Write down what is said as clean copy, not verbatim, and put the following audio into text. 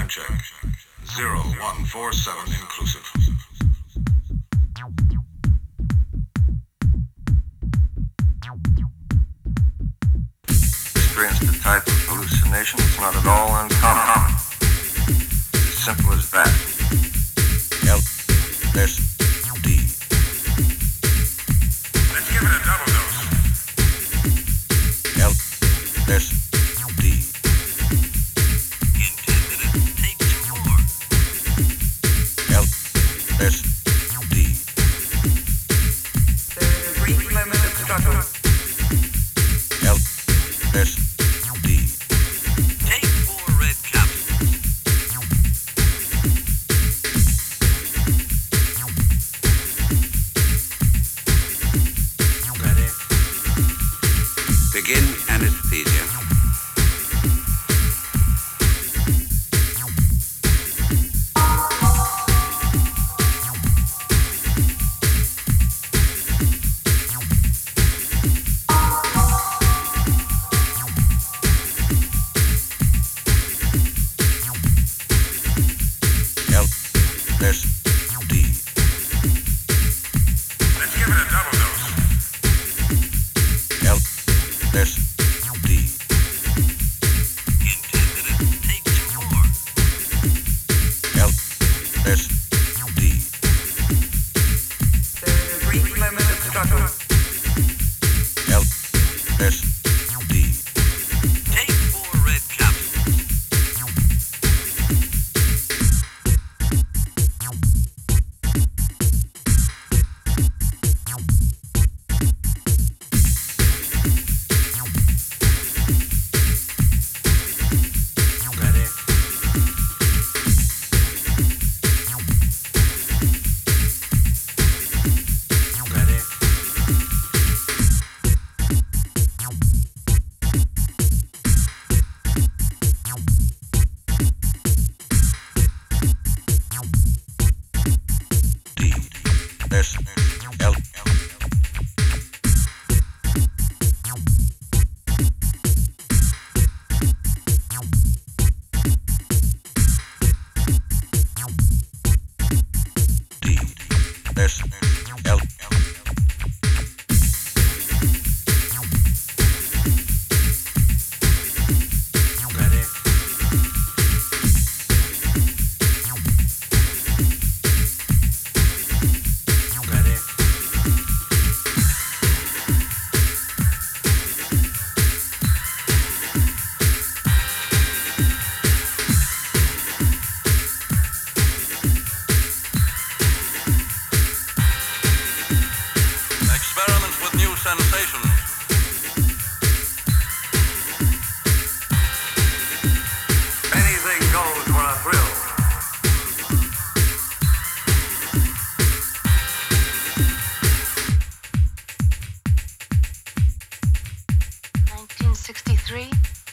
Time check. 0147 inclusive. Experienced a type of hallucination that's not at all uncommon. It's as simple as that. LSD. Let's give it a double dose. LSD. In 10 minutes, take 2 more. LSD. There's a brief moment of struggle. LSD. Take 4 red capsules. Ready? Begin anesthesia. LSD. Let's give it a double dose. LSD. In 10 minutes, take 2 more. LSD. There's a brief moment of struggle. LSD. Take 4 red capsules. Ready? Ready? D. S. L. D. S. L. Ready? Ready? Experiments with new sensations. Anything goes for a thrill. "1963,